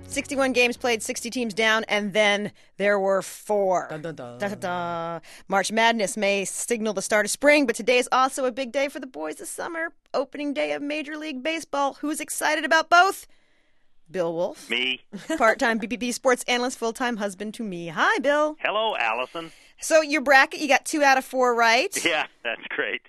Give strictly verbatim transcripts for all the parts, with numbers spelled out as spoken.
sixty-one games played, sixty teams down, and then there were four. Dun, dun, dun. Da, da, da. March Madness may signal the start of spring, but today is also a big day for the boys this summer. Opening day of Major League Baseball. Who's excited about both? Bill Wolf. Me. Part-time B B B sports analyst, full-time husband to me. Hi, Bill. Hello, Allison. So your bracket, you got two out of four right. Yeah, that's great.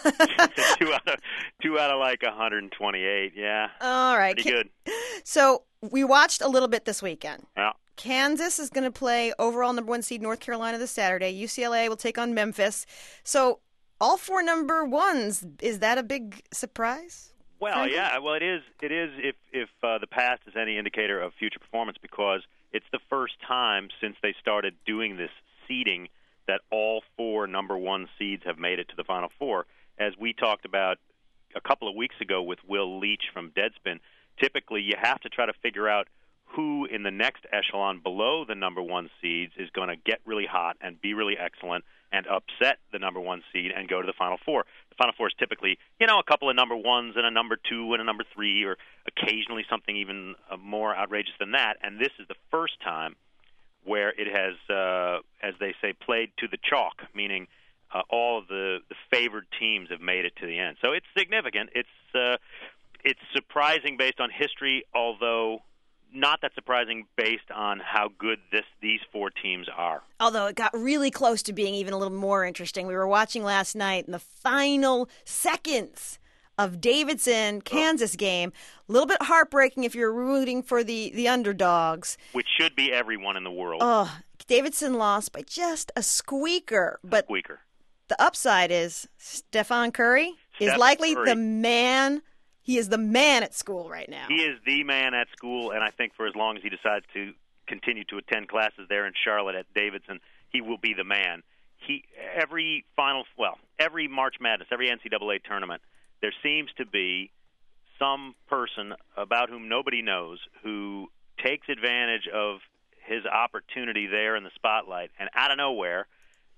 two out of two out of like one hundred twenty-eight. Yeah. All right. Pretty good. So we watched a little bit this weekend. Yeah. Kansas is going to play overall number one seed North Carolina this Saturday. U C L A will take on Memphis. So all four number ones, is that a big surprise? Well, Frankly? yeah. Well, it is. It is if if uh, the past is any indicator of future performance, because it's the first time since they started doing this seeding that all four number one seeds have made it to the Final Four. As we talked about a couple of weeks ago with Will Leach from Deadspin, typically you have to try to figure out who in the next echelon below the number one seeds is going to get really hot and be really excellent and upset the number one seed and go to the Final Four. The Final Four is typically, you know, a couple of number ones and a number two and a number three, or occasionally something even uh, more outrageous than that. And this is the first time where it has, uh, as they say, played to the chalk, meaning uh, all of the, the favored teams have made it to the end. So it's significant. It's uh, it's surprising based on history, although not that surprising based on how good this these four teams are. Although it got really close to being even a little more interesting. We were watching last night in the final seconds of Davidson, Kansas game. A little bit heartbreaking if you're rooting for the, the underdogs. Which should be everyone in the world. Oh, Davidson lost by just a squeaker. But a squeaker. The upside is Stephen Curry Stephen is likely Curry. the man. He is the man at school right now. He is the man at school, and I think for as long as he decides to continue to attend classes there in Charlotte at Davidson, he will be the man. He every final, well, every March Madness, every N C double A tournament, there seems to be some person about whom nobody knows who takes advantage of his opportunity there in the spotlight, and out of nowhere,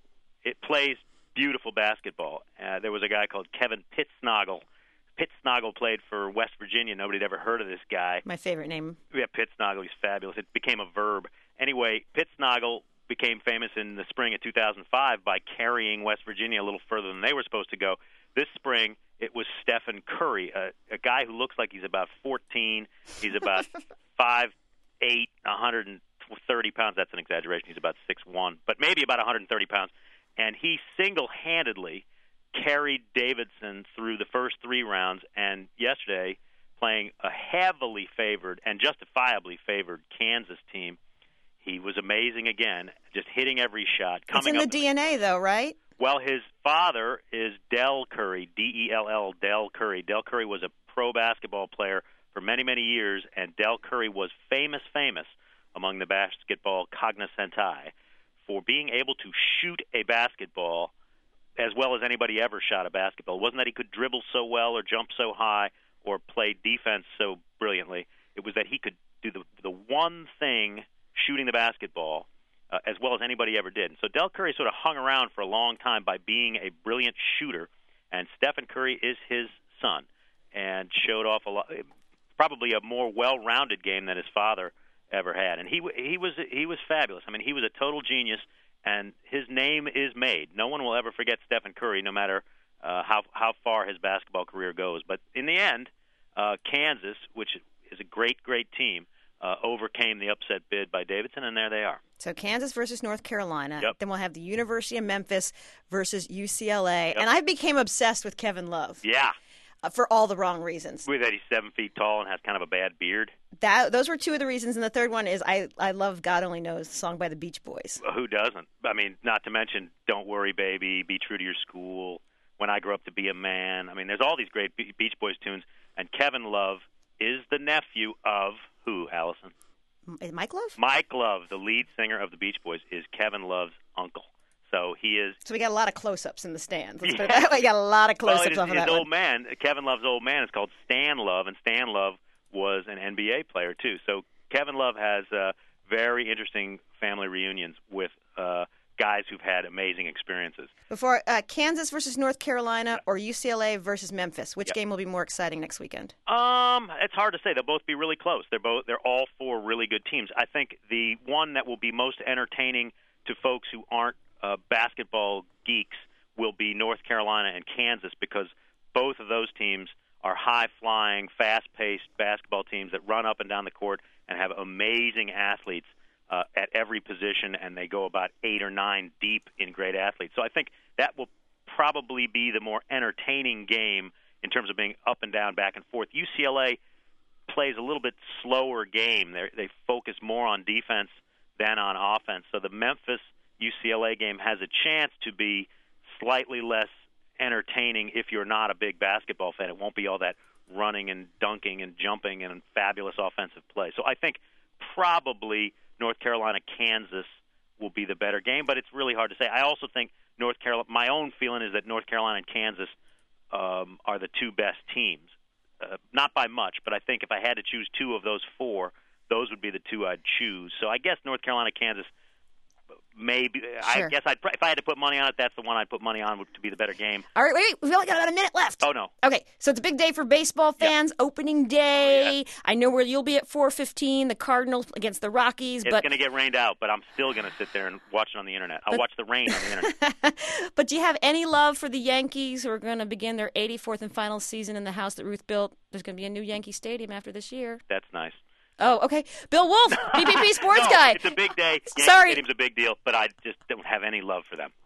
it plays beautiful basketball. Uh, there was a guy called Kevin Pittsnoggle. Pittsnoggle played for West Virginia. Nobody had ever heard of this guy. My favorite name. Yeah, Pittsnoggle. He's fabulous. It became a verb. Anyway, Pittsnoggle became famous in the spring of two thousand five by carrying West Virginia a little further than they were supposed to go. This spring, it was Stephen Curry, a, a guy who looks like he's about fourteen. He's about five eight, one hundred thirty pounds. That's an exaggeration. He's about six one, but maybe about one hundred thirty pounds. And he single-handedly carried Davidson through the first three rounds, and yesterday, playing a heavily favored and justifiably favored Kansas team, he was amazing again, just hitting every shot. Coming it's in the D N A, though, right? Well, his father is Del Curry, D E L L, Del Curry. Del Curry was a pro basketball player for many, many years, and Del Curry was famous, famous among the basketball cognoscenti for being able to shoot a basketball as well as anybody ever shot a basketball. It wasn't that he could dribble so well or jump so high or play defense so brilliantly. It was that he could do the the one thing, shooting the basketball, uh, as well as anybody ever did. And so Del Curry sort of hung around for a long time by being a brilliant shooter, and Stephen Curry is his son and showed off a lot, probably a more well-rounded game than his father ever had. And he he was he was fabulous. I mean, he was a total genius. And his name is made. No one will ever forget Stephen Curry, no matter uh, how how far his basketball career goes. But in the end, uh, Kansas, which is a great, great team, uh, overcame the upset bid by Davidson, and there they are. So Kansas versus North Carolina. Yep. Then we'll have the University of Memphis versus U C L A. Yep. And I became obsessed with Kevin Love. Yeah. Uh, for all the wrong reasons. With that he's seven feet tall and has kind of a bad beard. That Those were two of the reasons. And the third one is I, I love God Only Knows, the song by the Beach Boys. Well, who doesn't? I mean, not to mention Don't Worry, Baby, Be True to Your School, When I Grow Up to Be a Man. I mean, there's all these great Beach Boys tunes. And Kevin Love is the nephew of who, Allison? Mike Love? Mike Love, the lead singer of the Beach Boys, is Kevin Love's uncle. So he is. So we got a lot of close-ups in the stands. Let's Yeah. put it that way. We got a lot of close-ups well, off of his that old one. man, Kevin Love's old man, is called Stan Love, and Stan Love was an N B A player too. So Kevin Love has uh, very interesting family reunions with uh, guys who've had amazing experiences. Before uh, Kansas versus North Carolina or U C L A versus Memphis, which Yep. game will be more exciting next weekend? Um, it's hard to say. They'll both be really close. They're both they're all four really good teams. I think the one that will be most entertaining to folks who aren't uh, basketball geeks will be North Carolina and Kansas, because both of those teams are high-flying, fast-paced basketball teams that run up and down the court and have amazing athletes uh, at every position, and they go about eight or nine deep in great athletes. So I think that will probably be the more entertaining game in terms of being up and down, back and forth. U C L A plays a little bit slower game. They're, they focus more on defense than on offense. So the Memphis U C L A game has a chance to be slightly less entertaining if you're not a big basketball fan. It won't be all that running and dunking and jumping and fabulous offensive play. So I think probably North Carolina, Kansas will be the better game, but it's really hard to say. I also think North Carolina, my own feeling is that North Carolina and Kansas um, are the two best teams. Uh, not by much, but I think if I had to choose two of those four, those would be the two I'd choose. So I guess North Carolina, Kansas, maybe. Sure. I guess I'd, if I had to put money on it, that's the one I'd put money on to be the better game. All right, wait, wait, we've only got about a minute left. Oh, no. Okay, so it's a big day for baseball fans, opening day. Oh, yeah. I know where you'll be at four fifteen, the Cardinals against the Rockies. It's but going to get rained out, but I'm still going to sit there and watch it on the Internet. I'll watch the rain on the Internet. But do you have any love for the Yankees, who are going to begin their eighty-fourth and final season in the house that Ruth built? There's going to be a new Yankee Stadium after this year. That's nice. Oh, okay. Bill Wolf, B P P Sports no, Guy. It's a big day. Yankee Sorry. Stadium's a big deal, but I just don't have any love for them.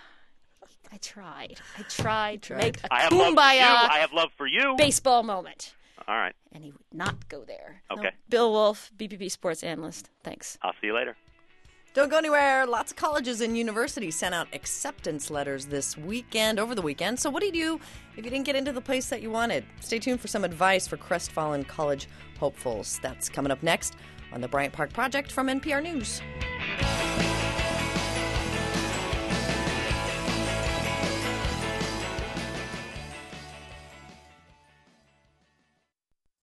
I tried. I tried to Tried. make a I have love for you. kumbaya I have love for you. baseball moment. All right. And he would not go there. Okay. No. Bill Wolf, B P P Sports Analyst. Thanks. I'll see you later. Don't go anywhere. Lots of colleges and universities sent out acceptance letters this weekend, over the weekend. So what do you do if you didn't get into the place that you wanted? Stay tuned for some advice for crestfallen college hopefuls. That's coming up next on the Bryant Park Project from N P R News.